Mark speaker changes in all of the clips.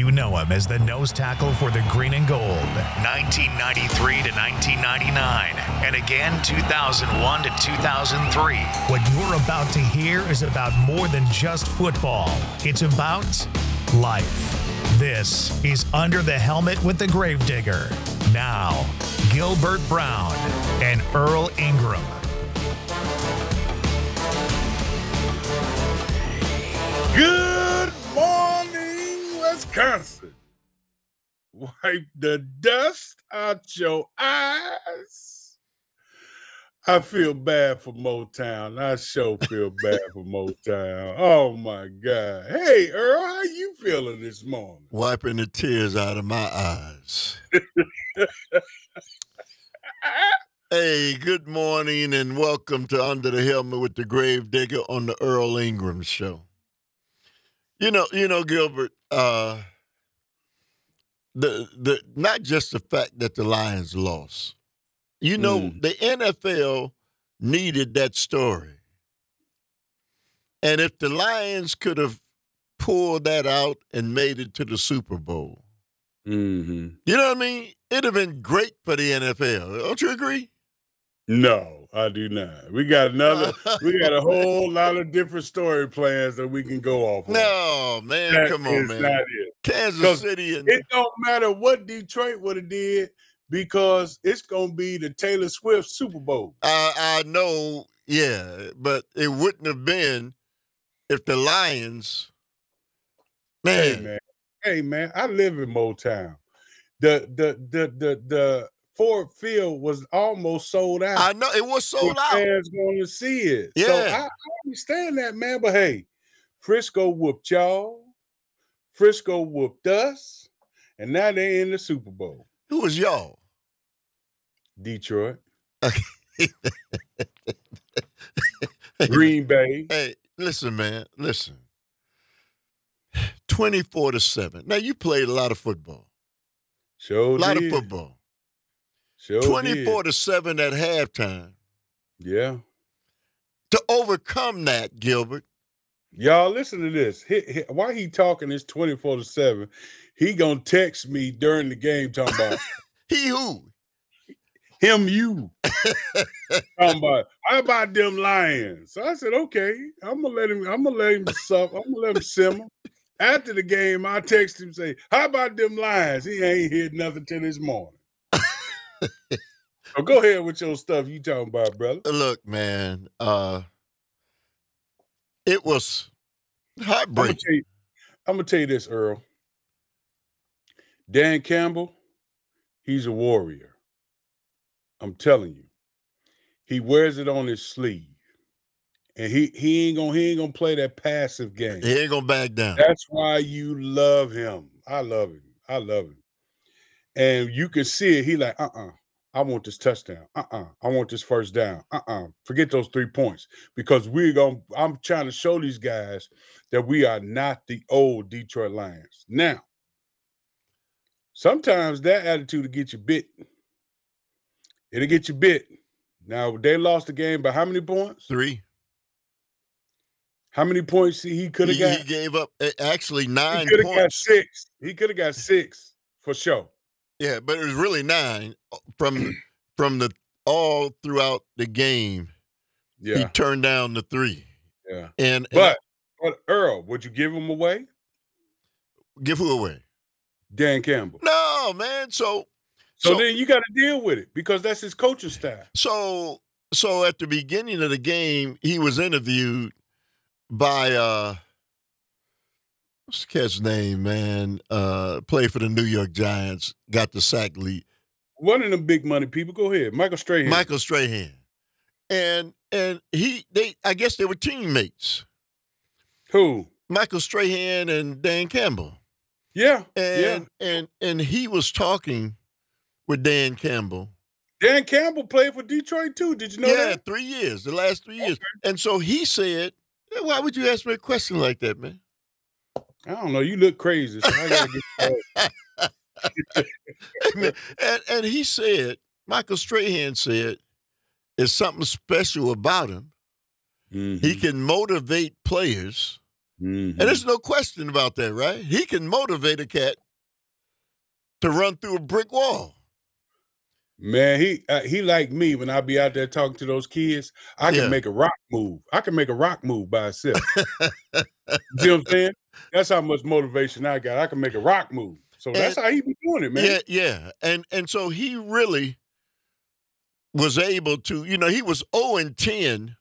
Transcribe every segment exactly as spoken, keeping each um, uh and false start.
Speaker 1: You know him as the nose tackle for the green and gold, nineteen ninety-three to nineteen ninety-nine, and again two thousand one to two thousand three. What you're about to hear is about more than just football. It's about life. This is Under the Helmet with the Gravedigger. Now, Gilbert Brown and Earl Ingram.
Speaker 2: Good morning, Wisconsin. Wipe the dust out your eyes. I feel bad for Motown. I sure feel bad for Motown. Oh, my God. Hey, Earl, how you feeling this morning?
Speaker 3: Wiping the tears out of my eyes. Hey, good morning and welcome to Under the Helmet with the Gravedigger on the Earl Ingram Show. You know, you know, Gilbert, uh, the the not just the fact that the Lions lost. You know, mm. the N F L needed that story. And if the Lions could have pulled that out and made it to the Super Bowl,
Speaker 2: mm-hmm.
Speaker 3: you know what I mean? It'd have been great for the N F L. Don't you agree?
Speaker 2: No, I do not. We got another, we got a whole lot of different story plans that we can go off of.
Speaker 3: No, man,
Speaker 2: that
Speaker 3: come on, man.
Speaker 2: Not it.
Speaker 3: Kansas City. And-
Speaker 2: it don't matter what Detroit would have did because it's going to be the Taylor Swift Super Bowl.
Speaker 3: I, I know, yeah, but it wouldn't have been if the Lions, man.
Speaker 2: Hey, man. Hey, man, I live in Motown. The, the, the, the, the, Ford Field was almost sold out.
Speaker 3: I know it was sold out.
Speaker 2: Fans going to see it.
Speaker 3: Yeah.
Speaker 2: So I, I understand that, man. But hey, Frisco whooped y'all. Frisco whooped us. And now they're in the Super Bowl.
Speaker 3: Who was y'all?
Speaker 2: Detroit.
Speaker 3: Okay.
Speaker 2: Green Bay.
Speaker 3: Hey, listen, man. Listen. twenty-four to seven. Now, you played a lot of football.
Speaker 2: Sure
Speaker 3: A lot
Speaker 2: did.
Speaker 3: of football.
Speaker 2: Sure
Speaker 3: twenty-four
Speaker 2: did.
Speaker 3: to seven at halftime.
Speaker 2: Yeah.
Speaker 3: To overcome that, Gilbert.
Speaker 2: Y'all listen to this. He, he, while he talking this twenty-four to seven, he gonna text me during the game talking about
Speaker 3: he who?
Speaker 2: Him you. talking about how about them Lions? So I said, okay, I'm gonna let him, I'm gonna let him sup, I'm gonna let him simmer. After the game, I text him say, how about them Lions? He ain't heard nothing till this morning. So go ahead with your stuff you talking about, brother.
Speaker 3: Look, man, uh, it was heartbreaking.
Speaker 2: I'm gonna tell you this, Earl. Dan Campbell, he's a warrior. I'm telling you. He wears it on his sleeve. And he he ain't gonna he ain't gonna play that passive game.
Speaker 3: He ain't gonna back down.
Speaker 2: That's why you love him. I love him. I love him. And you can see it. He like, uh-uh. I want this touchdown. Uh-uh. I want this first down. Uh-uh. Forget those three points. Because we're going to, I'm trying to show these guys that we are not the old Detroit Lions. Now, sometimes that attitude will get you bit. It'll get you bit. Now, they lost the game by how many points?
Speaker 3: Three.
Speaker 2: How many points he could have
Speaker 3: he,
Speaker 2: got?
Speaker 3: He gave up actually nine
Speaker 2: he could have
Speaker 3: points.
Speaker 2: got six. He could have got six for sure.
Speaker 3: Yeah, but it was really nine from from the all throughout the game.
Speaker 2: Yeah,
Speaker 3: he turned down the three.
Speaker 2: Yeah,
Speaker 3: and, and
Speaker 2: but but Earl, would you give him away?
Speaker 3: Give who away?
Speaker 2: Dan Campbell.
Speaker 3: No, man. So
Speaker 2: so,
Speaker 3: so
Speaker 2: then you got to deal with it because that's his coaching style.
Speaker 3: So so at the beginning of the game, he was interviewed by uh. What's the cat's name, man? Uh, played for the New York Giants, got the sack lead.
Speaker 2: One of them big money people. Go ahead, Michael Strahan.
Speaker 3: Michael Strahan, and and he they I guess they were teammates.
Speaker 2: Who?
Speaker 3: Michael Strahan and Dan Campbell.
Speaker 2: Yeah,
Speaker 3: and
Speaker 2: yeah.
Speaker 3: and and he was talking with Dan Campbell.
Speaker 2: Dan Campbell played for Detroit too. Did you know
Speaker 3: yeah,
Speaker 2: that?
Speaker 3: Yeah, three years, the last three years.
Speaker 2: Okay.
Speaker 3: And so he said, "Why would you ask me a question like that, man?"
Speaker 2: I don't know. You look crazy. So I gotta get
Speaker 3: and, and he said, Michael Strahan said, there's something special about him.
Speaker 2: Mm-hmm.
Speaker 3: He can motivate players
Speaker 2: Mm-hmm.
Speaker 3: And there's no question about that, right? He can motivate a cat to run through a brick wall.
Speaker 2: Man, he uh, he like me when I be out there talking to those kids. I can
Speaker 3: Yeah.
Speaker 2: make a rock move. I can make a rock move by itself. You see what I'm saying? That's how much motivation I got. I can make a rock move. So
Speaker 3: And-
Speaker 2: that's how he be doing it, man.
Speaker 3: Yeah, yeah. And and so he really was able to, you know, he was oh and ten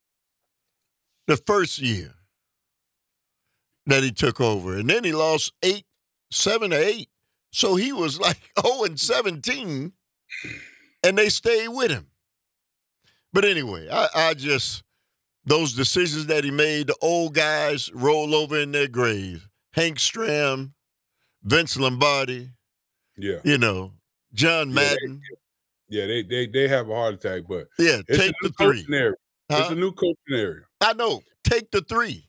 Speaker 3: the first year that he took over. And then he lost eight, seven or eight. So he was like oh and seventeen, and they stayed with him. But anyway, I, I just, those decisions that he made, the old guys roll over in their grave. Hank Stram, Vince Lombardi,
Speaker 2: Yeah.
Speaker 3: you know, John
Speaker 2: Yeah, they-
Speaker 3: Madden.
Speaker 2: Yeah, they they they have a heart attack, but
Speaker 3: Yeah,
Speaker 2: it's
Speaker 3: take
Speaker 2: a
Speaker 3: the
Speaker 2: new
Speaker 3: three.
Speaker 2: coaching area. It's
Speaker 3: Huh?
Speaker 2: a new coaching area.
Speaker 3: I know. Take the three.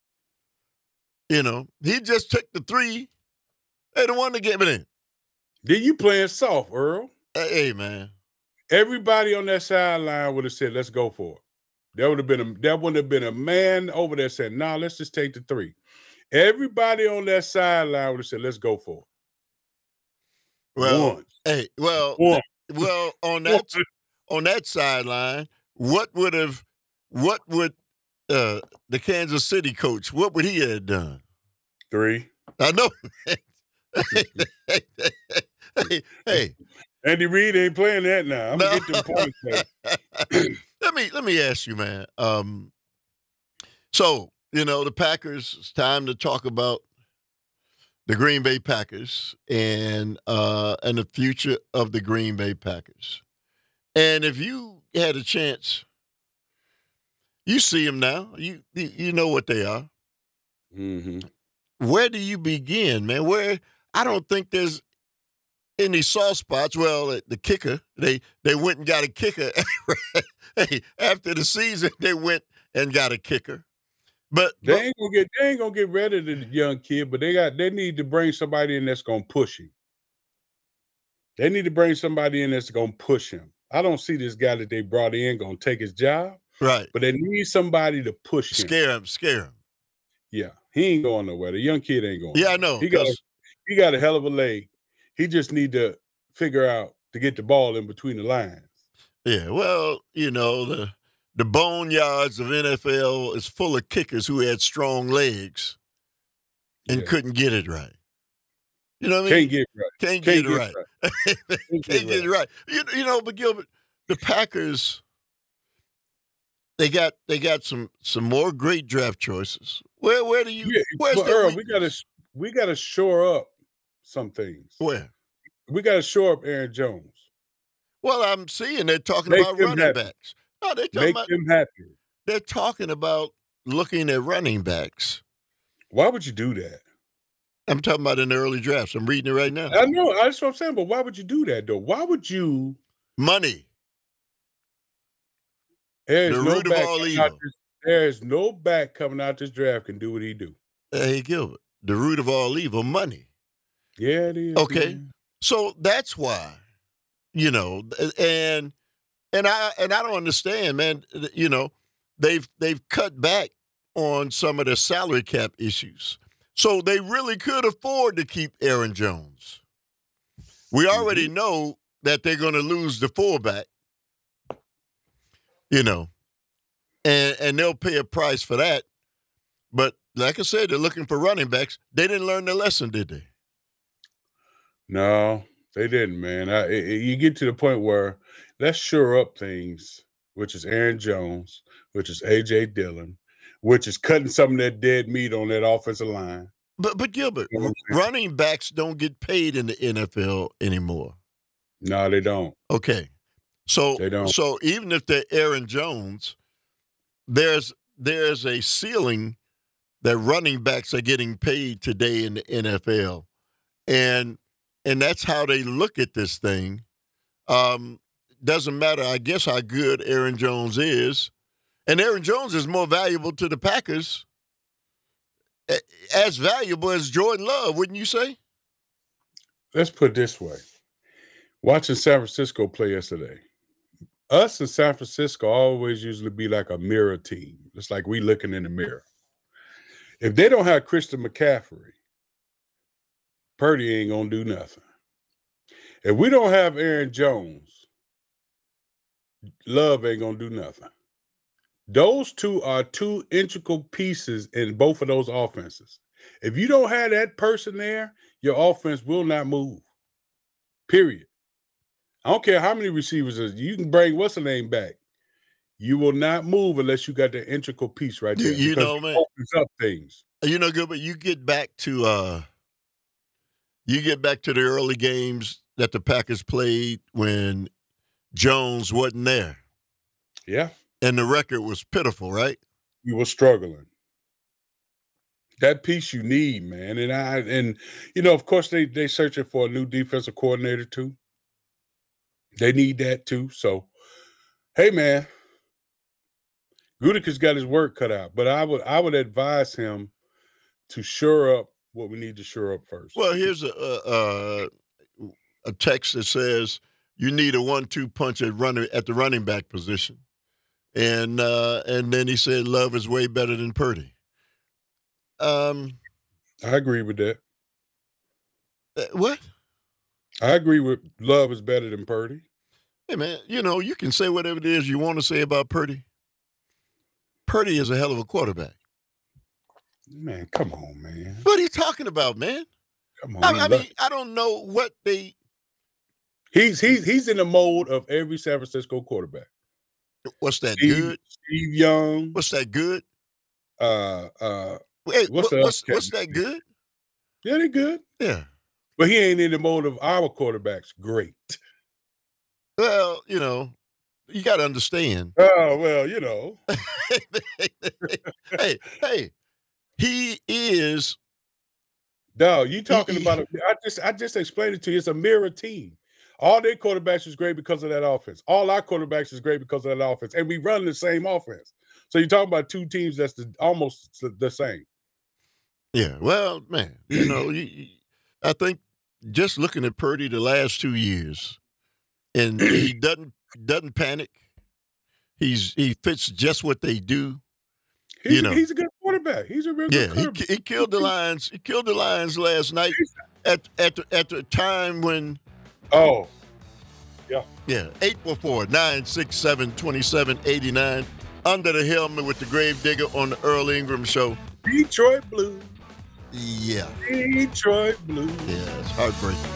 Speaker 3: You know, he just took the three. They the one to get it in.
Speaker 2: Then you playing soft, Earl.
Speaker 3: Hey, man.
Speaker 2: Everybody on that sideline would have said, "Let's go for it." There would have been a that wouldn't have been a man over there saying, "Nah, let's just take the three." Everybody on that sideline would have said, "Let's go for it."
Speaker 3: Well,
Speaker 2: One.
Speaker 3: hey, well,
Speaker 2: One.
Speaker 3: well, on that on that sideline, what would have, what would uh, the Kansas City coach, what would he have done?
Speaker 2: Three.
Speaker 3: I know. hey, hey, hey,
Speaker 2: Andy Reid ain't playing that now. I'm
Speaker 3: no.
Speaker 2: gonna get them points back.
Speaker 3: let me let me ask you, man. Um, so you know the Packers. It's time to talk about the Green Bay Packers and uh, and the future of the Green Bay Packers. And if you had a chance, you see them now. You you you know what they are.
Speaker 2: Mm-hmm.
Speaker 3: Where do you begin, man? Where I don't think there's any soft spots. Well, the kicker, they they went and got a kicker. Hey, after the season, they went and got a kicker. But
Speaker 2: They
Speaker 3: but,
Speaker 2: ain't gonna get they ain't gonna get rid of the young kid, but they got they need to bring somebody in that's gonna push him. They need to bring somebody in that's gonna push him. I don't see this guy that they brought in gonna take his job,
Speaker 3: right,
Speaker 2: but they need somebody to push him.
Speaker 3: scare him, scare him.
Speaker 2: Yeah, he ain't going nowhere. The young kid ain't going.
Speaker 3: Yeah, I
Speaker 2: nowhere.
Speaker 3: know.
Speaker 2: He got a,
Speaker 3: 'cause-
Speaker 2: he got a hell of a leg. He just need to figure out to get the ball in between the lines.
Speaker 3: yeah, well, you know the the boneyards of N F L is full of kickers who had strong legs and
Speaker 2: Yeah.
Speaker 3: couldn't get it right. You know what I mean?
Speaker 2: Can't get it right.
Speaker 3: Can't,
Speaker 2: Can't
Speaker 3: get it
Speaker 2: get
Speaker 3: right.
Speaker 2: it
Speaker 3: Can't,
Speaker 2: get it
Speaker 3: get it right. You, you know, but Gilbert, the Packers, they got they got some some more great draft choices. Where where do you?
Speaker 2: Yeah,
Speaker 3: where's
Speaker 2: but
Speaker 3: their
Speaker 2: Earl, we
Speaker 3: weakness?
Speaker 2: gotta we gotta shore up some things.
Speaker 3: Where?
Speaker 2: We gotta shore up Aaron Jones.
Speaker 3: Well, I'm seeing they're talking
Speaker 2: Make
Speaker 3: about
Speaker 2: them
Speaker 3: running
Speaker 2: happy.
Speaker 3: backs. No, they're talking
Speaker 2: Make
Speaker 3: about
Speaker 2: them happy.
Speaker 3: they're talking about looking at running backs.
Speaker 2: Why would you do that?
Speaker 3: I'm talking about in the early drafts. I'm reading it right now.
Speaker 2: I know, that's what I'm saying, but why would you do that though? Why would you?
Speaker 3: Money.
Speaker 2: There's
Speaker 3: The
Speaker 2: no
Speaker 3: root of
Speaker 2: back
Speaker 3: all
Speaker 2: coming out
Speaker 3: evil.
Speaker 2: this, there's no back coming out this draft can do what he do.
Speaker 3: Hey, Gilbert, the root of all evil, money.
Speaker 2: Yeah, it is.
Speaker 3: Okay.
Speaker 2: man.
Speaker 3: So that's why, you know, and and I and I don't understand, man. You know, they've they've cut back on some of the salary cap issues, so they really could afford to keep Aaron Jones. We already know that they're going to lose the fullback, you know, and and they'll pay a price for that. But like I said, they're looking for running backs. They didn't learn their lesson, did they?
Speaker 2: No, they didn't, man. I, it, it- you get to the point where let's shore up things, which is Aaron Jones, which is A J Dillon, which is cutting some of that dead meat on that offensive line.
Speaker 3: But but Gilbert,
Speaker 2: You know what I'm saying?
Speaker 3: running backs don't get paid in the N F L anymore.
Speaker 2: No, they don't.
Speaker 3: Okay, so
Speaker 2: They don't.
Speaker 3: so even if they're Aaron Jones, there's there's a ceiling that running backs are getting paid today in the N F L, and and that's how they look at this thing. Um, doesn't matter, I guess, how good Aaron Jones is, and Aaron Jones is more valuable to the Packers, a- as valuable as Jordan Love, wouldn't you say?
Speaker 2: Let's put it this way. Watching San Francisco play yesterday, us in San Francisco always usually be like a mirror team. It's like we looking in the mirror. If they don't have Christian McCaffrey, Purdy ain't gonna do nothing. If we don't have Aaron Jones, Love ain't gonna do nothing. Those two are two integral pieces in both of those offenses. If you don't have that person there, your offense will not move. Period. I don't care how many receivers is. You can bring what's the name back. You will not move unless you got the integral piece right there.
Speaker 3: You, you know, man. It
Speaker 2: opens up things.
Speaker 3: You know, good, but you get back to uh, you get back to the early games that the Packers played when Jones wasn't there.
Speaker 2: Yeah.
Speaker 3: And the record was pitiful, right?
Speaker 2: We were struggling. That piece you need, man. And I and you know, of course, they they searching for a new defensive coordinator too. They need that too. So, hey, man, Gutekunst's got his work cut out. But I would I would advise him to shore up what we need to shore up first.
Speaker 3: Well, here's a a, a text that says you need a one-two punch at running at the running back position, and uh, and then he said Love is way better than Purdy. Um,
Speaker 2: I agree with that.
Speaker 3: Uh, what?
Speaker 2: I agree with Love is better than Purdy.
Speaker 3: Hey, man, you know, you can say whatever it is you want to say about Purdy. Purdy is a hell of a quarterback.
Speaker 2: Man, come on, man.
Speaker 3: What are you talking about, man?
Speaker 2: Come on.
Speaker 3: I, I mean, I don't know what they.
Speaker 2: He's he's he's in the mold of every San Francisco quarterback.
Speaker 3: What's that
Speaker 2: Steve,
Speaker 3: good?
Speaker 2: Steve Young.
Speaker 3: What's that good?
Speaker 2: Uh, uh.
Speaker 3: Wait,
Speaker 2: what's
Speaker 3: what, what's, what's that good?
Speaker 2: Yeah, they're good.
Speaker 3: Yeah,
Speaker 2: but he ain't in the mold of our quarterbacks. Great.
Speaker 3: Well, you know, you got to understand.
Speaker 2: Oh well, you know.
Speaker 3: hey, hey, he is.
Speaker 2: No, you talking he, about? A, I just I just explained it to you. It's a mirror team. All their quarterbacks is great because of that offense. All our quarterbacks is great because of that offense, and we run the same offense. So you're talking about two teams that's the, almost the same.
Speaker 3: Yeah, well, man, you know, you, you, I think just looking at Purdy the last two years, and he doesn't doesn't panic. He's he fits just what they do.
Speaker 2: He's,
Speaker 3: you know,
Speaker 2: he's a good quarterback. He's a real
Speaker 3: yeah,
Speaker 2: good quarterback.
Speaker 3: He, he killed the Lions. He killed the Lions last night at at the, at the time when.
Speaker 2: Oh, yeah,
Speaker 3: yeah, eight four four nine six seven twenty seven eighty nine. Under the helmet with the Gravedigger on the Earl Ingram Show.
Speaker 2: Detroit Blue.
Speaker 3: Yeah.
Speaker 2: Detroit Blue.
Speaker 3: Yeah, it's heartbreaking.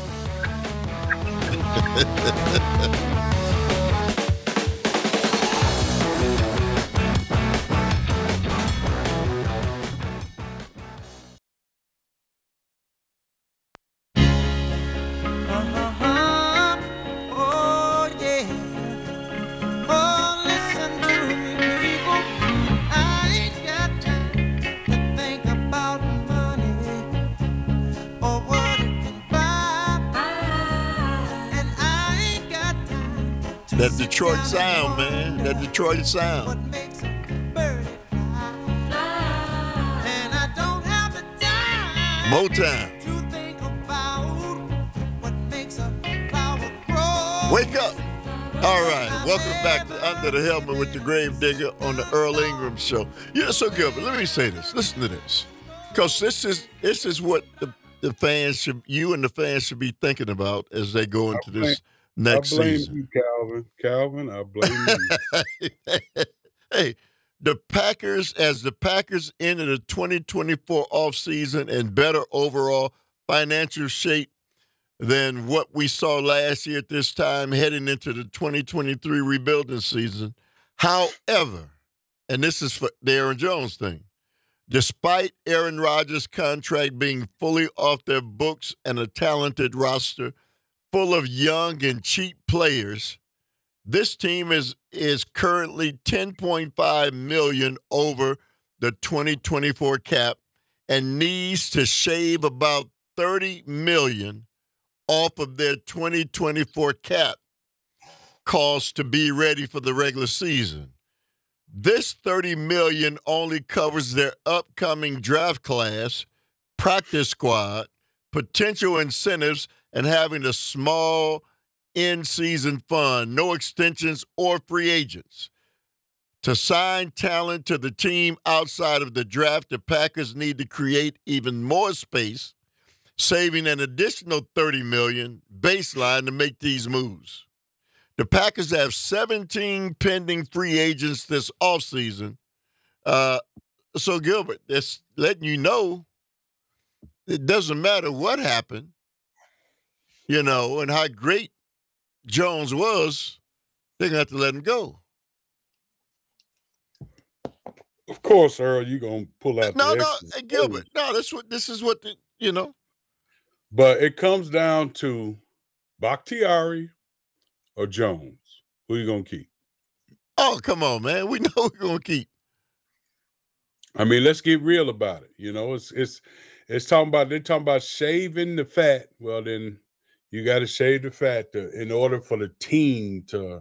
Speaker 3: That Detroit sound, man. That Detroit sound. Motown. Wake up. All right. Welcome back to Under the Helmet with the Gravedigger on the Earl Ingram Show. Yeah, so good. But let me say this. Listen to this. Because this is this is what the, the fans should, you and the fans should be thinking about as they go into this next
Speaker 2: I blame
Speaker 3: season.
Speaker 2: you, Calvin. Calvin, I blame you.
Speaker 3: Hey, the Packers, as the Packers enter the twenty twenty-four offseason in better overall financial shape than what we saw last year at this time, heading into the twenty twenty-three rebuilding season. However, and this is for the Aaron Jones thing, despite Aaron Rodgers' contract being fully off their books and a talented roster full of young and cheap players, this team is is currently ten point five million dollars over the twenty twenty-four cap and needs to shave about thirty million dollars off of their twenty twenty-four cap cost to be ready for the regular season. This thirty million dollars only covers their upcoming draft class, practice squad, potential incentives, and having a small in-season fund, no extensions or free agents. To sign talent to the team outside of the draft, the Packers need to create even more space, saving an additional thirty million dollars baseline to make these moves. The Packers have seventeen pending free agents this offseason. Uh, so, Gilbert, that's letting you know it doesn't matter what happened, you know, and how great Jones was, they're going to have to let him go.
Speaker 2: Of course, Earl, you're going to pull out
Speaker 3: No,
Speaker 2: the
Speaker 3: no,
Speaker 2: extra
Speaker 3: hey, Gilbert, no, that's what, this is what, the, you know.
Speaker 2: But it comes down to Bakhtiari or Jones. Who you going to keep?
Speaker 3: Oh, come on, man. We know we're going to keep.
Speaker 2: I mean, let's get real about it. You know, it's it's it's talking about they're talking about shaving the fat. Well, then you got to shave the fat to, in order for the team to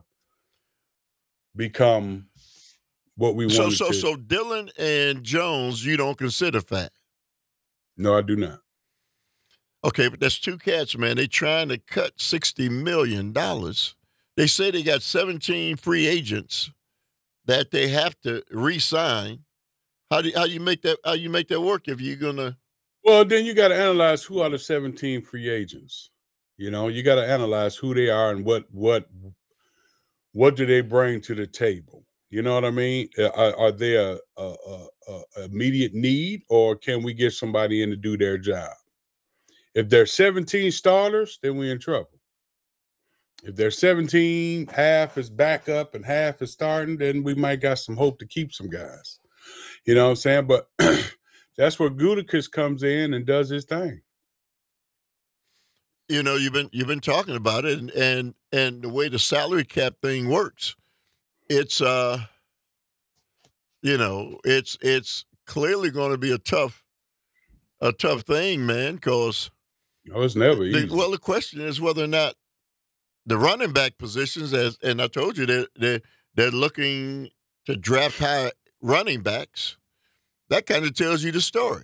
Speaker 2: become what we
Speaker 3: So,
Speaker 2: wanted
Speaker 3: so,
Speaker 2: to.
Speaker 3: so Dillon and Jones, you don't consider fat.
Speaker 2: No, I do not.
Speaker 3: Okay, but that's two cats, man. They trying to cut sixty million dollars. They say they got seventeen free agents that they have to re-sign. How do you, how do you make that how you make that work if you're gonna?
Speaker 2: Well, then you got to analyze who are the seventeen free agents. You know, you got to analyze who they are and what what what do they bring to the table. You know what I mean? Are, are they a, a, a, a immediate need, or can we get somebody in to do their job? If there's seventeen starters, then we're in trouble. If there's seventeen, half is backup and half is starting, then we might got some hope to keep some guys. You know what I'm saying? But that's where Gutekunst comes in and does his thing.
Speaker 3: You know, you've been you've been talking about it, and and, and the way the salary cap thing works, it's uh, you know, it's it's clearly going to be a tough a tough thing, man. Because
Speaker 2: no, it's never
Speaker 3: the,
Speaker 2: easy.
Speaker 3: Well, the question is whether or not the running back positions, as and I told you that they're, they're they're looking to draft high running backs. That kind of tells you the story.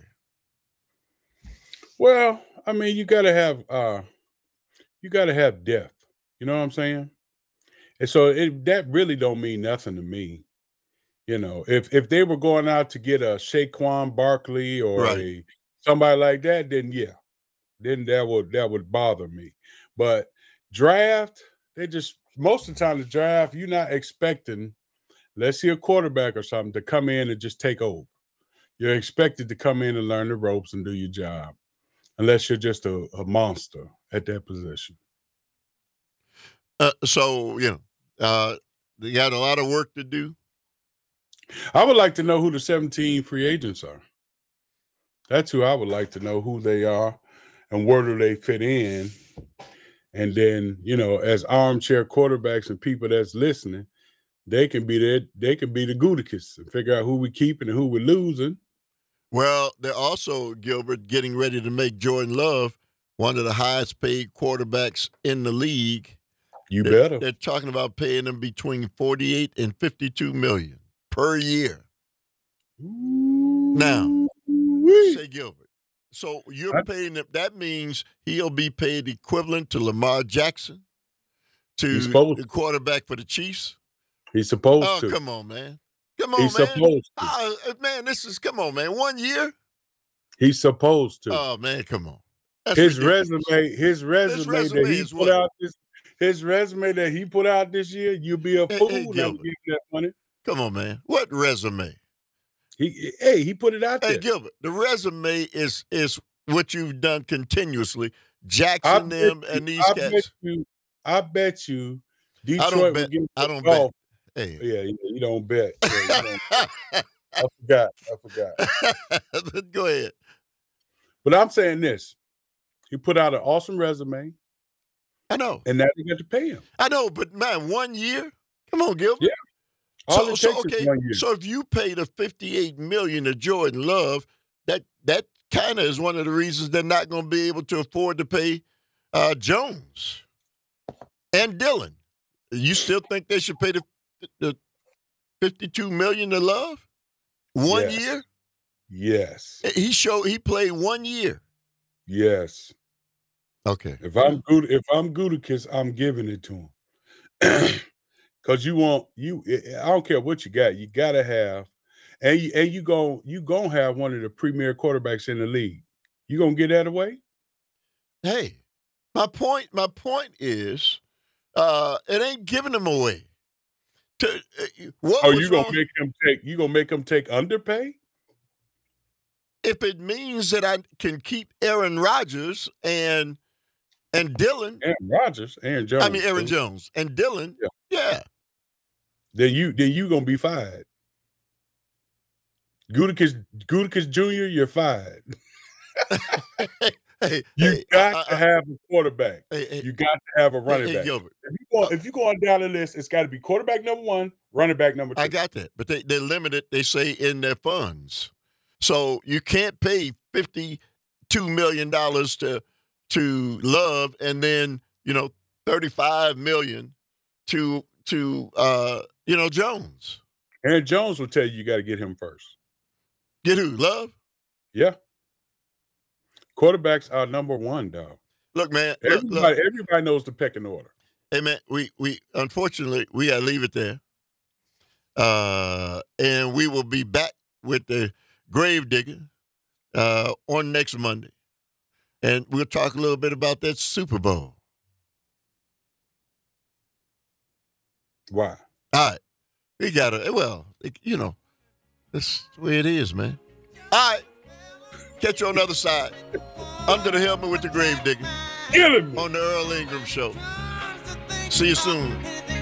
Speaker 2: Well, I mean, you got to have uh, you got to have depth. You know what I'm saying? And so it, that really don't mean nothing to me. You know, if if they were going out to get a Saquon Barkley or
Speaker 3: Right.
Speaker 2: a somebody like that, then yeah, then that would that would bother me. But draft, they just most of the time the draft, you're not expecting, let's see a quarterback or something to come in and just take over. You're expected to come in and learn the ropes and do your job, unless you're just a, a monster at that position.
Speaker 3: Uh, so, you know, uh, they got a lot of work to do.
Speaker 2: I would like to know who the seventeen free agents are. That's who I would like to know who they are and where do they fit in. And then, you know, as armchair quarterbacks and people that's listening, they can be there, they can be the Gutekunst and figure out who we keeping and who we're losing.
Speaker 3: Well, they're also, Gilbert, getting ready to make Jordan Love one of the highest paid quarterbacks in the league.
Speaker 2: You
Speaker 3: they're,
Speaker 2: better.
Speaker 3: They're talking about paying him between forty-eight and fifty-two million per year.
Speaker 2: Ooh,
Speaker 3: now,
Speaker 2: wee.
Speaker 3: say Gilbert. So you're I, paying him. That means he'll be paid equivalent to Lamar Jackson, to the quarterback for the Chiefs.
Speaker 2: He's supposed
Speaker 3: oh,
Speaker 2: to.
Speaker 3: Oh, come on, man. Come on,
Speaker 2: He's
Speaker 3: man.
Speaker 2: supposed to.
Speaker 3: Oh, man, this is, come on, man. One year?
Speaker 2: He's supposed to.
Speaker 3: Oh, man, come on. That's
Speaker 2: his
Speaker 3: ridiculous.
Speaker 2: resume, his resume, his resume that he put
Speaker 3: what?
Speaker 2: out this, his resume that he put out this year, you'll be a fool
Speaker 3: hey, hey,
Speaker 2: not to give him that money.
Speaker 3: Come on, man. What resume?
Speaker 2: He, hey, he put it out
Speaker 3: hey,
Speaker 2: there.
Speaker 3: Hey, Gilbert, the resume is is what you've done continuously. Jackson, them,
Speaker 2: you,
Speaker 3: and these
Speaker 2: I
Speaker 3: cats.
Speaker 2: Bet you, I bet you Detroit
Speaker 3: I don't bet.
Speaker 2: will get
Speaker 3: I don't
Speaker 2: golf.
Speaker 3: bet. Hey.
Speaker 2: Yeah, you, you don't bet. Yeah, you don't bet. I forgot. I
Speaker 3: forgot. Go ahead.
Speaker 2: But I'm saying this. He put out an awesome resume.
Speaker 3: I know.
Speaker 2: And now they got to pay him.
Speaker 3: I know, but man, one year? Come on, Gilbert.
Speaker 2: Yeah. All
Speaker 3: so,
Speaker 2: it
Speaker 3: so
Speaker 2: takes
Speaker 3: okay,
Speaker 2: is one year.
Speaker 3: so if you paid a fifty-eight million dollars to Jordan Love, that that kind of is one of the reasons they're not going to be able to afford to pay uh, Jones and Dillon. You still think they should pay the, the fifty-two million dollars to Love? One
Speaker 2: yes.
Speaker 3: year?
Speaker 2: Yes.
Speaker 3: He showed he played one year.
Speaker 2: Yes.
Speaker 3: Okay.
Speaker 2: If I'm good, if I'm Gutekunst, I'm giving it to him. Cause you want you. I don't care what you got. You gotta have, and you and you go you gonna have one of the premier quarterbacks in the league. You gonna get that away?
Speaker 3: Hey, my point. My point is, uh, it ain't giving them away. To, uh, what
Speaker 2: Oh,
Speaker 3: was
Speaker 2: you gonna
Speaker 3: wrong?
Speaker 2: make him take? You gonna make him take underpay?
Speaker 3: If it means that I can keep Aaron Rodgers and and Dylan,
Speaker 2: Aaron Rodgers, Aaron Jones.
Speaker 3: I mean Aaron
Speaker 2: too.
Speaker 3: Jones and Dylan,
Speaker 2: Yeah.
Speaker 3: yeah.
Speaker 2: Then you then you gonna be fired. Gutekunst, Gutekunst Junior, you're fired.
Speaker 3: hey,
Speaker 2: You
Speaker 3: hey,
Speaker 2: got
Speaker 3: I,
Speaker 2: to
Speaker 3: I,
Speaker 2: have a quarterback.
Speaker 3: hey, hey,
Speaker 2: You got to have a running
Speaker 3: hey,
Speaker 2: back.
Speaker 3: Gilbert,
Speaker 2: If you go if you go on down the list, it's got to be quarterback number one, running back number two.
Speaker 3: I got that, but they they're limited. They say in their funds, so you can't pay fifty-two million dollars to to Love, and then you know thirty-five million to to uh, you know Jones.
Speaker 2: Aaron Jones will tell you you got to get him first.
Speaker 3: Get who? Love?
Speaker 2: Yeah. Quarterbacks are number one, dog.
Speaker 3: Look, man. Look,
Speaker 2: Everybody,
Speaker 3: look.
Speaker 2: everybody knows the pecking order.
Speaker 3: Hey, man. We we unfortunately we gotta leave it there. Uh, and we will be back with the Gravedigger uh, on next Monday, and we'll talk a little bit about that Super Bowl.
Speaker 2: Why?
Speaker 3: All right, we gotta. Well, it, you know, that's the way it is, man. All right, catch you on the other side, under the helmet with the Gravedigger,
Speaker 2: Killing me.
Speaker 3: on the Earl Ingram Show. See you soon.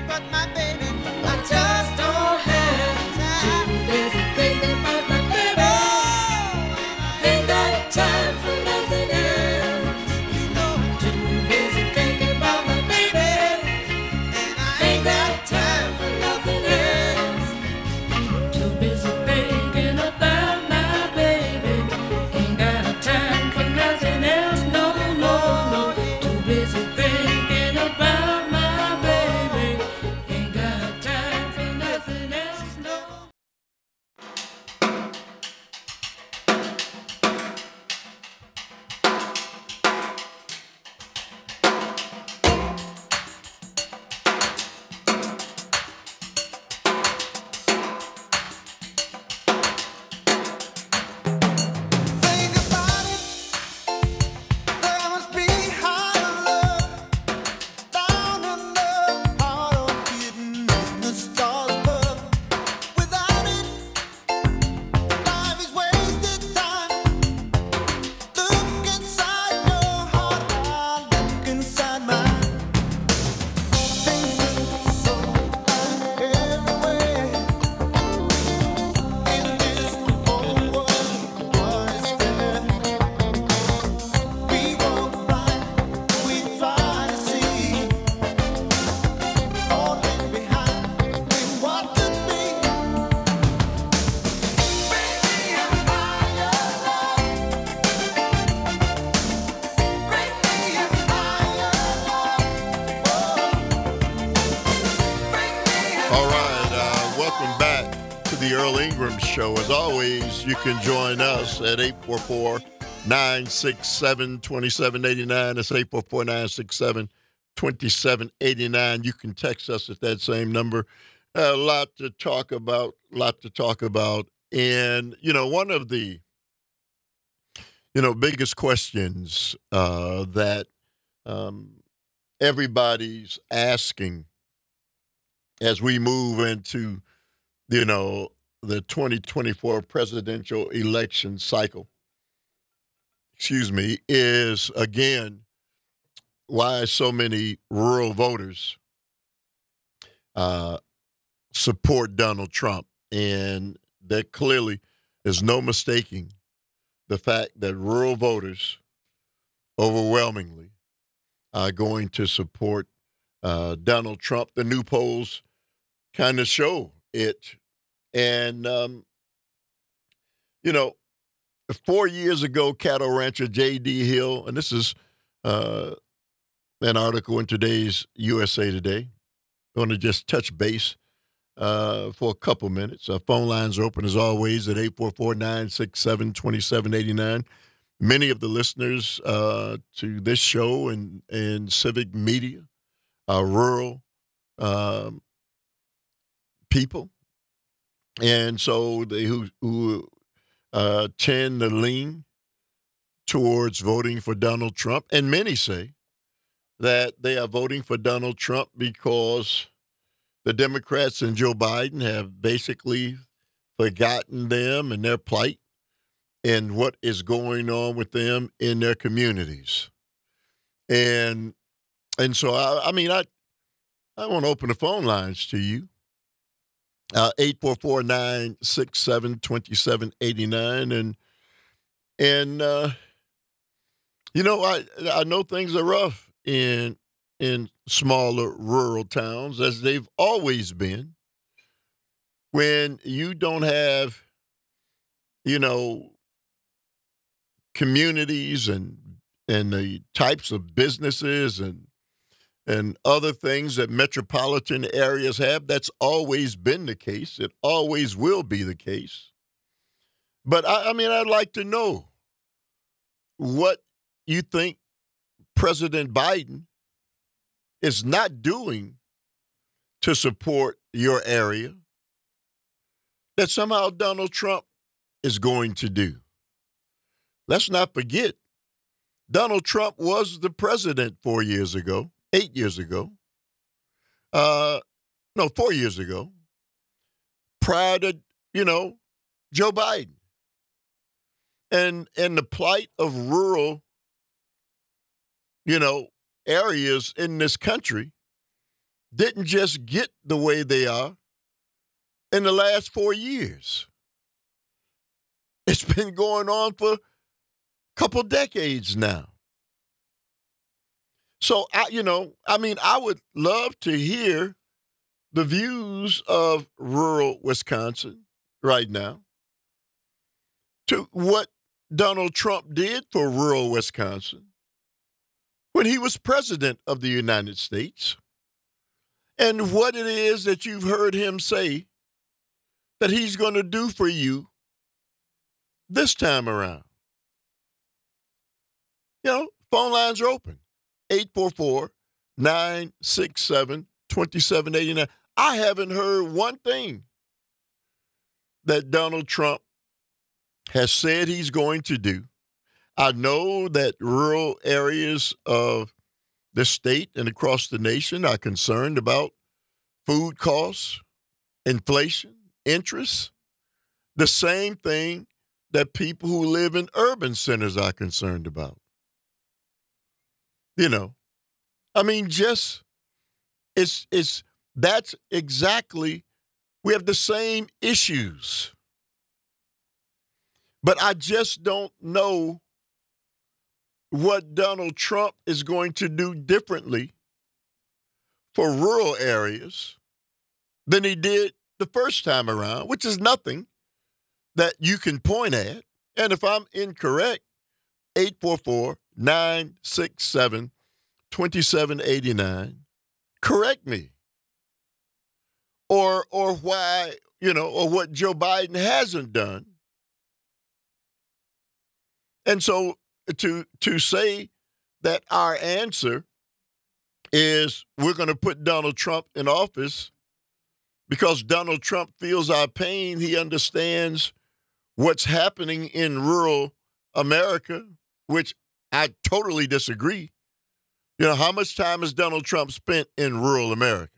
Speaker 3: The Earl Ingram Show. As always, you can join us at eight four four, nine six seven, two seven eight nine. That's eight four four, nine six seven, two seven eight nine. You can text us at that same number. A lot to talk about, a lot to talk about. And, you know, one of the, you know, biggest questions uh, that um, everybody's asking as we move into, you know, the twenty twenty-four presidential election cycle, excuse me, is, again, why so many rural voters uh, support Donald Trump. And there clearly is no mistaking the fact that rural voters overwhelmingly are going to support uh, Donald Trump. The new polls kind of show it. And, um, you know, four years ago, cattle rancher J D. Hill, and this is uh, an article in today's U S A Today. I want to just touch base uh, for a couple minutes. Our phone lines are open, as always, at eight four four, nine six seven, two seven eight nine. Many of the listeners uh, to this show and, and civic media are rural um people. And so they who, who uh, tend to lean towards voting for Donald Trump. And many say that they are voting for Donald Trump because the Democrats and Joe Biden have basically forgotten them and their plight and what is going on with them in their communities. And and so, I, I mean, I, I want to open the phone lines to you. Uh, eight four four, nine six seven, two seven eight nine. And, and uh, you know, I I know things are rough in in smaller rural towns, as they've always been. When you don't have, you know, communities and and the types of businesses and and other things that metropolitan areas have, that's always been the case. It always will be the case. But, I, I mean, I'd like to know what you think President Biden is not doing to support your area that somehow Donald Trump is going to do. Let's not forget, Donald Trump was the president four years ago, eight years ago, uh, no, four years ago, prior to, you know, Joe Biden. And, and the plight of rural, you know, areas in this country didn't just get the way they are in the last four years. It's been going on for a couple decades now. So, I, you know, I mean, I would love to hear the views of rural Wisconsin right now to what Donald Trump did for rural Wisconsin when he was president of the United States, and what it is that you've heard him say that he's going to do for you this time around. You know, phone lines are open. eight four four, nine six seven, two seven eight nine. I haven't heard one thing that Donald Trump has said he's going to do. I know that rural areas of the state and across the nation are concerned about food costs, inflation, interest, the same thing that people who live in urban centers are concerned about. You know, I mean, just it's it's that's exactly, we have the same issues. But I just don't know what Donald Trump is going to do differently for rural areas than he did the first time around, which is nothing that you can point at. And if I'm incorrect, eight four four, nine six seven, two seven eight nine, correct me. Or or why, you know, or what Joe Biden hasn't done. And so to to say that our answer is we're going to put Donald Trump in office because Donald Trump feels our pain, he understands what's happening in rural America, which I totally disagree. You know, how much time has Donald Trump spent in rural America?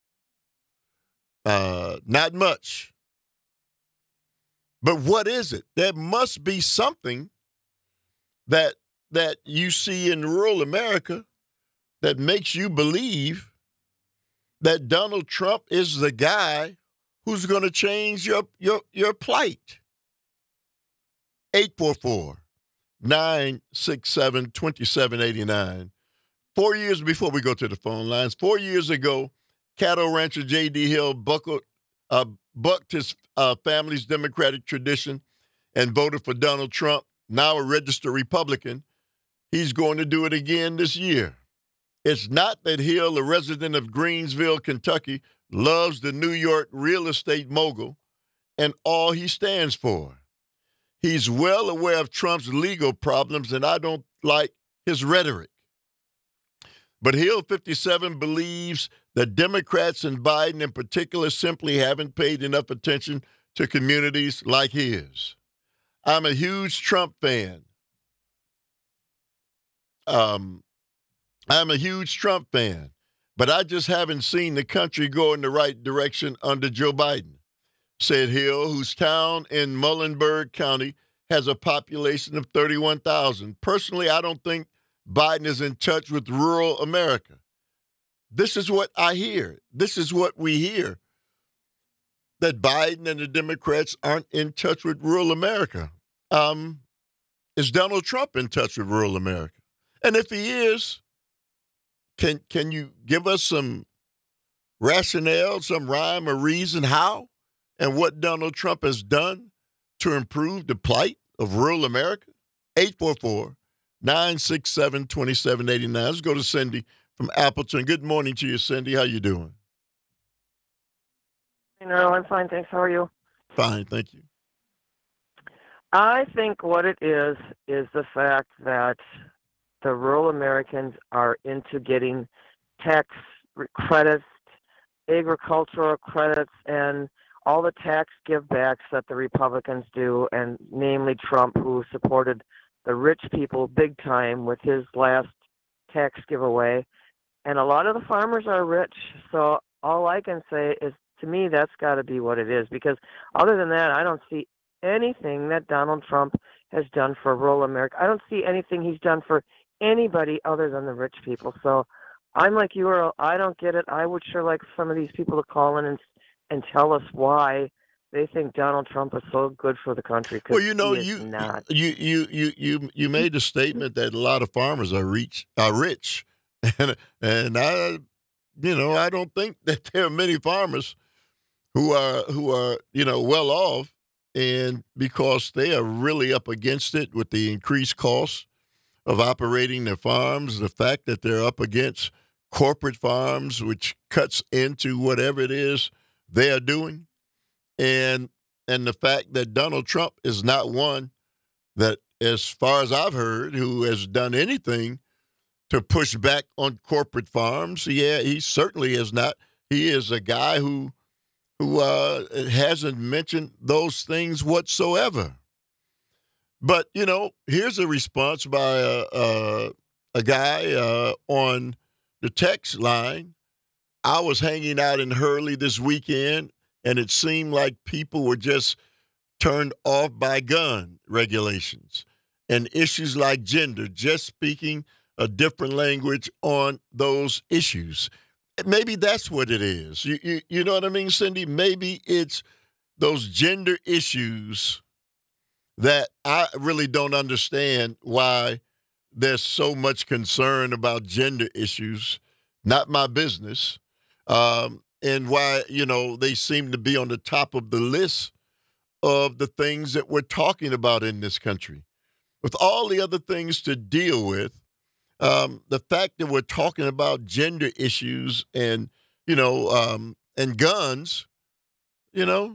Speaker 3: Uh, not much. But what is it? There must be something that that you see in rural America that makes you believe that Donald Trump is the guy who's going to change your your your plight. eight four four, nine six seven, two seven eight nine. Four years before we go to the phone lines, four years ago, cattle rancher J D. Hill buckled, uh, bucked his uh, family's Democratic tradition and voted for Donald Trump, now a registered Republican. He's going to do it again this year. It's not that Hill, a resident of Greensville, Kentucky, loves the New York real estate mogul and all he stands for. He's well aware of Trump's legal problems, and I don't like his rhetoric. But Hill fifty-seven believes that Democrats and Biden in particular simply haven't paid enough attention to communities like his. I'm a huge Trump fan. Um, I'm a huge Trump fan, but I just haven't seen the country go in the right direction under Joe Biden, said Hill, whose town in Muhlenberg County has a population of thirty-one thousand. Personally, I don't think Biden is in touch with rural America. This is what I hear. This is what we hear, that Biden and the Democrats aren't in touch with rural America. Um, is Donald Trump in touch with rural America? And if he is, can can you give us some rationale, some rhyme or reason how and what Donald Trump has done to improve the plight of rural America? eight four four, nine six seven, two seven eight nine. Let's go to Cindy from Appleton. Good morning to you, Cindy. How you doing?
Speaker 4: You know, I'm fine, thanks. How are you?
Speaker 3: Fine, thank you.
Speaker 4: I think what it is is the fact that the rural Americans are into getting tax credits, agricultural credits, and all the tax givebacks that the Republicans do, and namely Trump, who supported the rich people big time with his last tax giveaway. And a lot of the farmers are rich, so all I can say is, to me, that's got to be what it is, because other than that, I don't see anything that Donald Trump has done for rural America. I don't see anything he's done for anybody other than the rich people. So I'm like you, Earl. I don't get it. I would sure like some of these people to call in and and tell us why they think Donald Trump is so good for the country.
Speaker 3: Well, you know,
Speaker 4: he is
Speaker 3: you,
Speaker 4: not.
Speaker 3: you you you you you made the statement that a lot of farmers are rich, are rich, and and I, you know, I don't think that there are many farmers who are who are you know well off, and because they are really up against it with the increased costs of operating their farms, the fact that they're up against corporate farms, which cuts into whatever it is they are doing, and and the fact that Donald Trump is not one that, as far as I've heard, who has done anything to push back on corporate farms. Yeah, he certainly is not. He is a guy who who uh, hasn't mentioned those things whatsoever. But, you know, here's a response by a, a, a guy uh, on the text line. I was hanging out in Hurley this weekend, and it seemed like people were just turned off by gun regulations and issues like gender, just speaking a different language on those issues. Maybe that's what it is. You, you, you know what I mean, Cindy? Maybe it's those gender issues that I really don't understand why there's so much concern about gender issues. Not my business. Um, and why, you know, they seem to be on the top of the list of the things that we're talking about in this country. With all the other things to deal with, um, the fact that we're talking about gender issues and, you know, um, and guns, you know,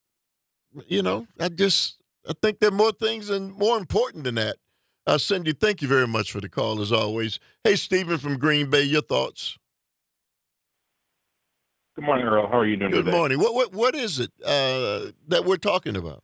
Speaker 3: you know, I just, I think there are more things and more important than that. Uh, Cindy, thank you very much for the call, as always. Hey, Stephen from Green Bay, your thoughts?
Speaker 5: Good morning, Earl. How are you doing
Speaker 3: Good
Speaker 5: today?
Speaker 3: Good morning. What, what What is it uh, that we're talking about?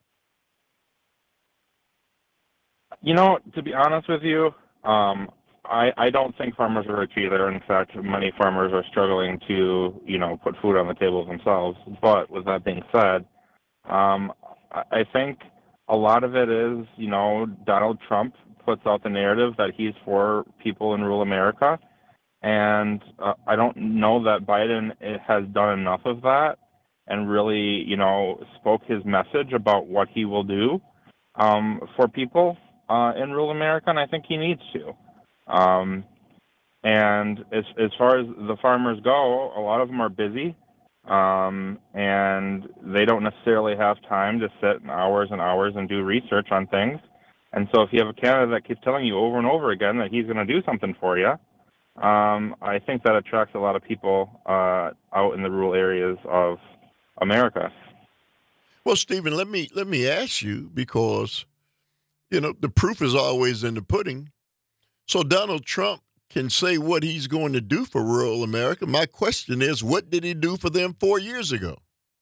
Speaker 5: You know, to be honest with you, um, I, I don't think farmers are rich either. In fact, many farmers are struggling to, you know, put food on the table themselves. But with that being said, um, I, I think a lot of it is, you know, Donald Trump puts out the narrative that he's for people in rural America. And uh, I don't know that Biden has done enough of that and really, you know, spoke his message about what he will do um, for people uh, in rural America, and I think he needs to. Um, and as as far as the farmers go, a lot of them are busy, um, and they don't necessarily have time to sit hours and hours and do research on things. And so if you have a candidate that keeps telling you over and over again that he's going to do something for you, um, I think that attracts a lot of people uh, out in the rural areas of America.
Speaker 3: Well, Stephen, let me let me ask you, because, you know, the proof is always in the pudding. So Donald Trump can say what he's going to do for rural America. My question is, what did he do for them four years ago?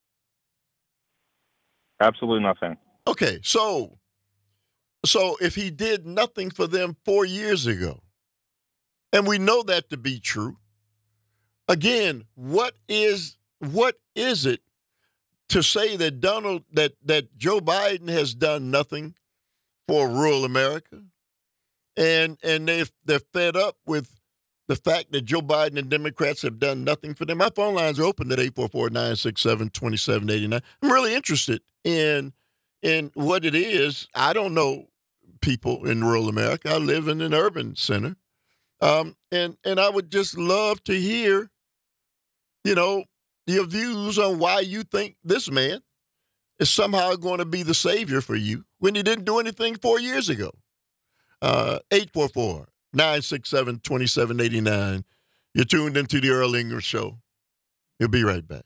Speaker 5: Absolutely nothing.
Speaker 3: Okay, so so if he did nothing for them four years ago, and we know that to be true, again, what is what is it to say that Donald that that Joe Biden has done nothing for rural America, and and they they're fed up with the fact that Joe Biden and Democrats have done nothing for them? My phone lines are open at eight four four, nine six seven, two seven eight nine. I'm really interested in in what it is. I don't know people in rural America. I live in an urban center, um, and and I would just love to hear, you know, your views on why you think this man is somehow going to be the savior for you when he didn't do anything four years ago. Uh, eight four four, nine six seven, two seven eight nine. You're tuned into the Earl Ingram Show. We'll be right back.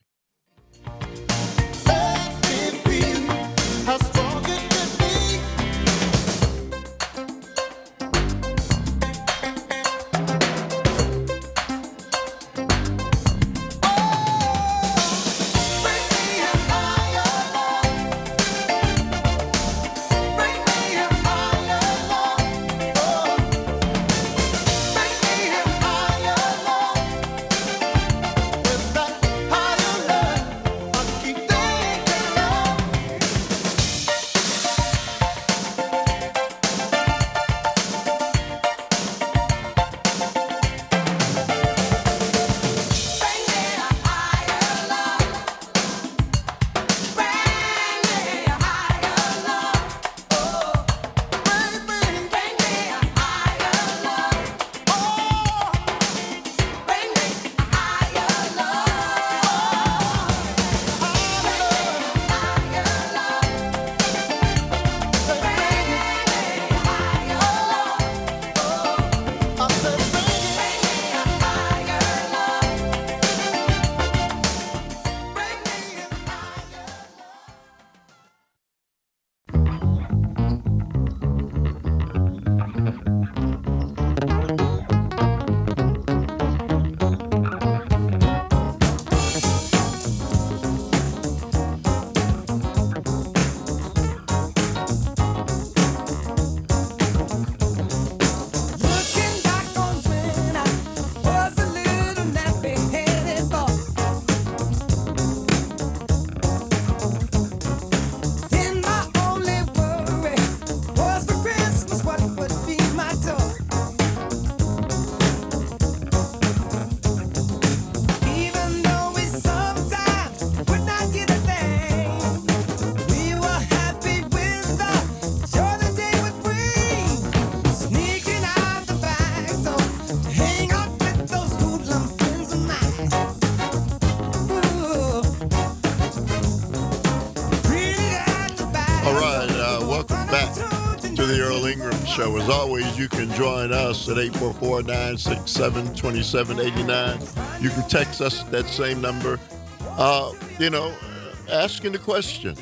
Speaker 3: Show. As always, you can join us at eight four four, nine six seven, two seven eight nine. You can text us at that same number, uh, you know, asking the question.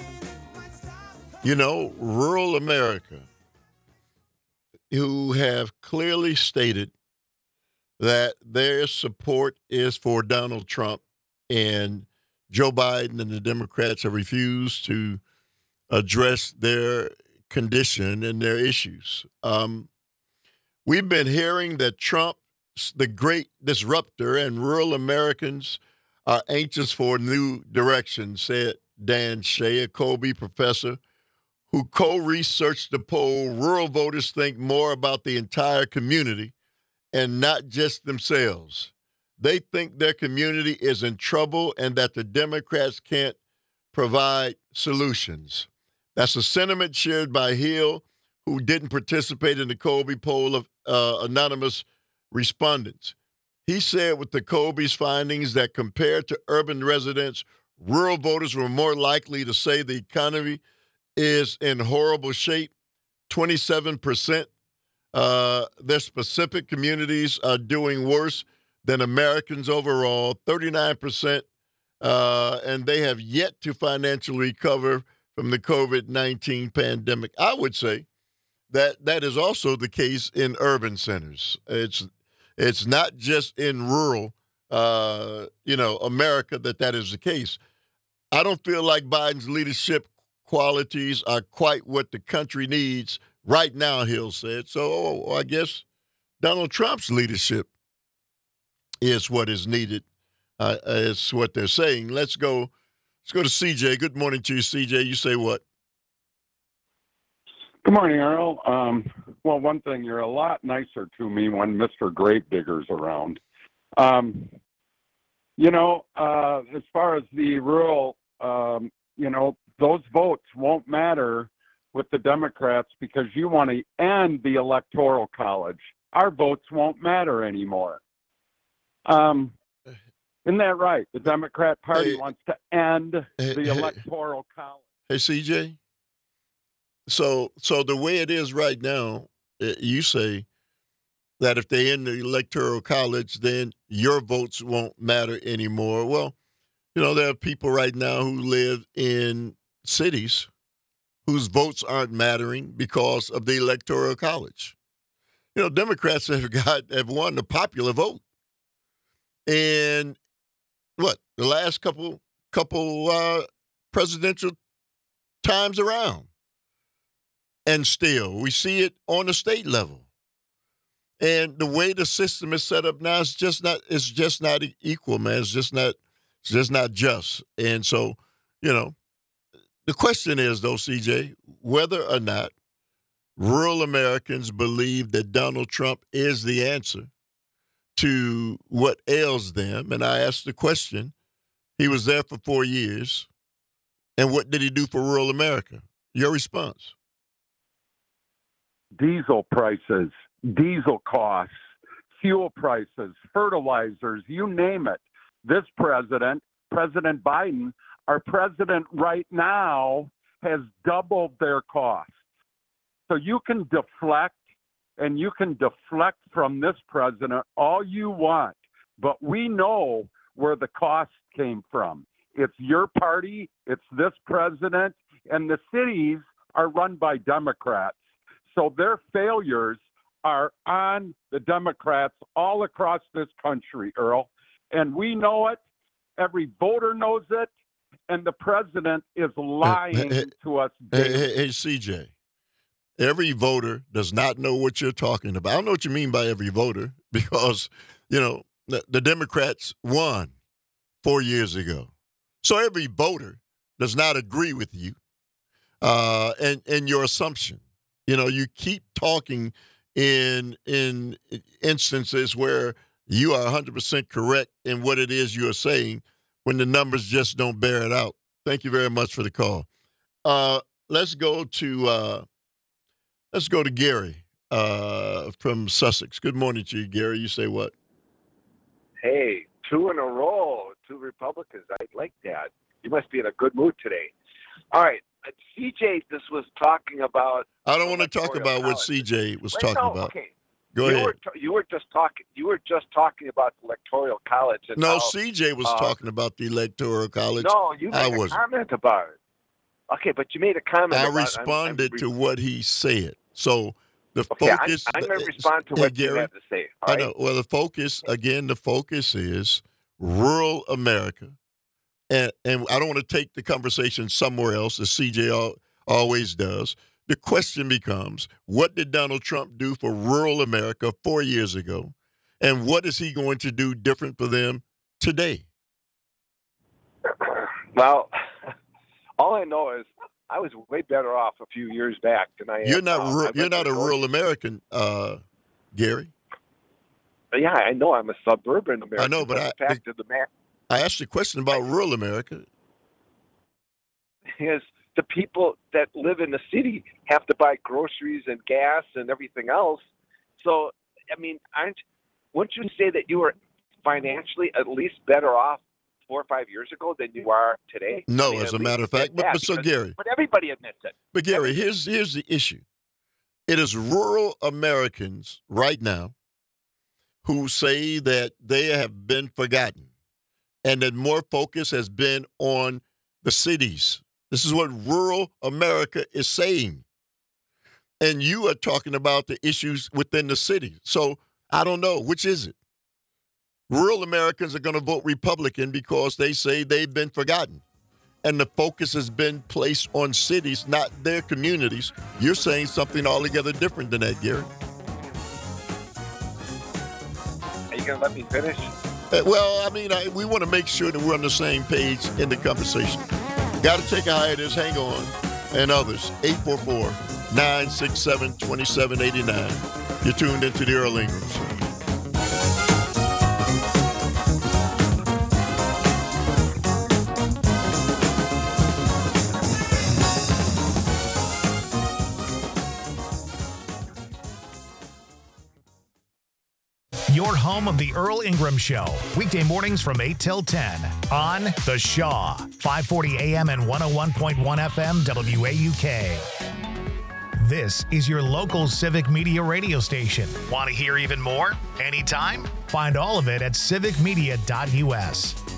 Speaker 3: You know, rural America, who have clearly stated that their support is for Donald Trump, and Joe Biden and the Democrats have refused to address their condition and their issues. Um, we've been hearing that Trump, the great disruptor, and rural Americans are anxious for a new direction, said Dan Shea, a Colby professor who co-researched the poll. Rural voters think more about the entire community and not just themselves. They think their community is in trouble and that the Democrats can't provide solutions. That's a sentiment shared by Hill, who didn't participate in the Colby poll of uh, anonymous respondents. He said with the Colby's findings that compared to urban residents, rural voters were more likely to say the economy is in horrible shape. twenty-seven percent uh, their specific communities are doing worse than Americans overall, thirty-nine percent, uh, and they have yet to financially recover from the COVID nineteen pandemic. I would say that that is also the case in urban centers. It's It's not just in rural, uh, you know, America that that is the case. I don't feel like Biden's leadership qualities are quite what the country needs right now, Hill said. So oh, I guess Donald Trump's leadership is what is needed, uh, is what they're saying. Let's go. Let's go to C J. Good morning to you, C J. You say what?
Speaker 6: Good morning, Earl. Um, well, one thing, you're a lot nicer to me when Mister Gravedigger's around. Um, you know, uh, as far as the rural, um, you know, those votes won't matter with the Democrats because you want to end the Electoral College. Our votes won't matter anymore. Um, isn't that right? The Democrat Party
Speaker 3: Hey,
Speaker 6: wants to end
Speaker 3: hey,
Speaker 6: the
Speaker 3: hey.
Speaker 6: Electoral College.
Speaker 3: Hey, C J. So, so the way it is right now, uh, you say that if they're in the Electoral College, then your votes won't matter anymore. Well, you know, there are people right now who live in cities whose votes aren't mattering because of the Electoral College. You know, Democrats have got have won the popular vote, and what the last couple couple uh, presidential times around, and still we see it on the state level. And the way the system is set up now, it's just not it's just not equal, man. It's just not it's just not just. And so, you know, the question is though, C J, whether or not rural Americans believe that Donald Trump is the answer to what ails them. And I asked the question, he was there for four years, and what did he do for rural America? Your response.
Speaker 6: Diesel prices, diesel costs, fuel prices, fertilizers, you name it. This president, President Biden, our president right now has doubled their costs. So you can deflect and you can deflect from this president all you want, but we know where the cost came from. It's your party, it's this president, and the cities are run by Democrats. So their failures are on the Democrats all across this country, Earl. And we know it. Every voter knows it. And the president is lying
Speaker 3: Hey, hey,
Speaker 6: to us
Speaker 3: hey,
Speaker 6: daily.
Speaker 3: hey, hey, C J. Every voter does not know what you're talking about. I don't know what you mean by every voter because, you know, the, the Democrats won four years ago. So every voter does not agree with you uh, and, and your assumption. You know, you keep talking in in instances where you are one hundred percent correct in what it is you are saying when the numbers just don't bear it out. Thank you very much for the call. Uh, let's go to uh, let's go to Gary uh, from Sussex. Good morning to you, Gary. You say what?
Speaker 7: Hey, two in a row, two Republicans. I like that. You must be in a good mood today. All right. C J just was talking about.
Speaker 3: I don't want to talk about what C J was
Speaker 7: Wait,
Speaker 3: talking
Speaker 7: no,
Speaker 3: about.
Speaker 7: Okay.
Speaker 3: Go
Speaker 7: you
Speaker 3: ahead.
Speaker 7: Were t- you were just talking. You were just talking about the Electoral College. And
Speaker 3: No,
Speaker 7: how,
Speaker 3: C J was
Speaker 7: uh,
Speaker 3: talking about the Electoral College.
Speaker 7: No, you made
Speaker 3: I
Speaker 7: a
Speaker 3: wasn't.
Speaker 7: comment about it. Okay, but you made a comment.
Speaker 3: I
Speaker 7: about
Speaker 3: responded
Speaker 7: I'm, I'm,
Speaker 3: to what he said. So the
Speaker 7: okay,
Speaker 3: focus.
Speaker 7: I'm, I'm going to
Speaker 3: uh,
Speaker 7: respond to
Speaker 3: hey,
Speaker 7: what
Speaker 3: Gary,
Speaker 7: you had to say. All
Speaker 3: I
Speaker 7: right.
Speaker 3: know. Well, the focus again. The focus is rural America, and and I don't want to take the conversation somewhere else, as C J al- always does. The question becomes, what did Donald Trump do for rural America four years ago, and what is he going to do different for them today?
Speaker 7: Well, all I know is I was way better off a few years back than I am
Speaker 3: You're not.
Speaker 7: now.
Speaker 3: Rural,
Speaker 7: I
Speaker 3: you're
Speaker 7: went
Speaker 3: not
Speaker 7: to
Speaker 3: a
Speaker 7: North-
Speaker 3: rural American, uh, Gary.
Speaker 7: Yeah, I know. I'm a suburban American.
Speaker 3: I know, but I-
Speaker 7: the fact of the matter
Speaker 3: I asked you a question about rural America.
Speaker 7: is the people that live in the city have to buy groceries and gas and everything else. So, I mean, aren't wouldn't you say that you were financially at least better off four or five years ago than you are today?
Speaker 3: No,
Speaker 7: I mean,
Speaker 3: as
Speaker 7: at
Speaker 3: a matter of
Speaker 7: least
Speaker 3: fact. But,
Speaker 7: that,
Speaker 3: but so,
Speaker 7: because-
Speaker 3: Gary,
Speaker 7: But everybody admits it.
Speaker 3: but Gary, here's here's the issue. It is rural Americans right now who say that they have been forgotten and that more focus has been on the cities. This is what rural America is saying. And you are talking about the issues within the city. So I don't know. Which is it? Rural Americans are going to vote Republican because they say they've been forgotten. And the focus has been placed on cities, not their communities. You're saying something altogether different than that, Gary.
Speaker 7: Are you going to let me finish?
Speaker 3: Uh, well, I mean, I, we want to make sure that we're on the same page in the conversation. Got to take a hiatus. Hang on. And others. eight four four, nine six seven, two seven eight nine. You're tuned into the Earl Ingram Show.
Speaker 1: Your home of the Earl Ingram Show. Weekday mornings from eight till ten on The Shaw, five forty A M and one oh one point one F M W A U K. This is your local civic media radio station. Want to hear even more? Anytime? Find all of it at civic media dot U S.